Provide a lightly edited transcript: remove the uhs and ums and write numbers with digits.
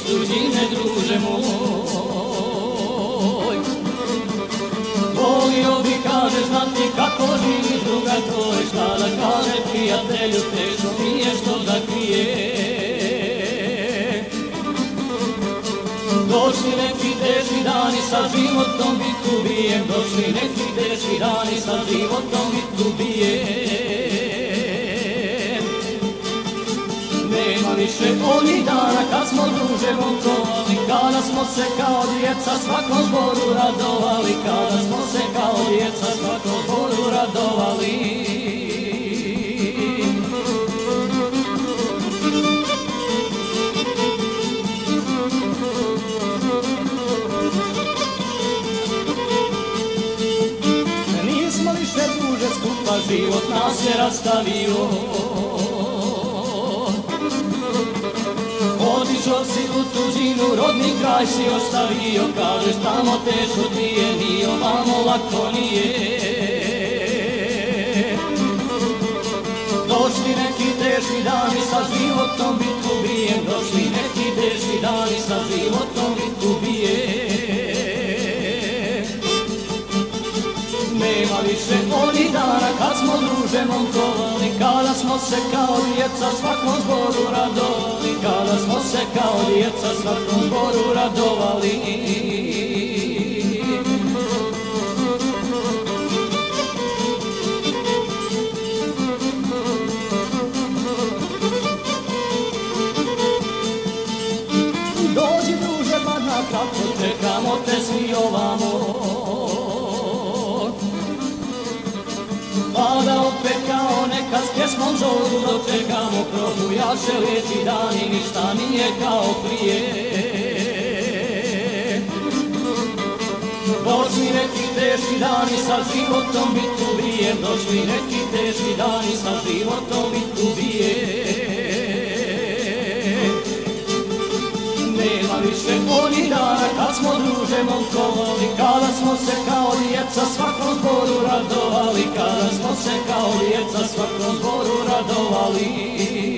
tuđine, druže moj. Volio bi, kaže, znati kako živi druga tvoj, šta da kaže prijatelju, teško mi je što da krije. Došli neki teški dani, sa životom bit ubijem, došli neki teški dani, sa životom bit ubijem. Nema više onih dana kad smo druže montovali, kada smo se kao djeca svakom zboru radovali, kada smo se kao djeca svakom zboru radovali. Nismo više druže skupa, život nas je rastavio. Otišao si u tuđinu, rodni kraj si ostavio, kažeš tamo teško ti je, ni ovamo lako nije. Došli neki teški dani, sa životom bit ubijem, došli neki teški dani, sa životom bit ubijem. Nema više onih dana kad smo druže montovali, kada smo se kao djeca svakom zboru radovali, kada smo se kao djeca svakom zboru radovali. Dođi druže bar na kratko, čekamo te svi ovamo. Pa da opet kao nekad s pjesmom zoru dočekamo, probujaše lijepi dani, ništa nije kao prije. Došli neki teški dani, sa životom bit ubijem, došli neki teški dani, sa životom bit ubijem. Nema više onih dana kad smo druže montovali, kada smo se kao djeca svakom zboru radovali, kada smo se kao djeca svakom zboru radovali.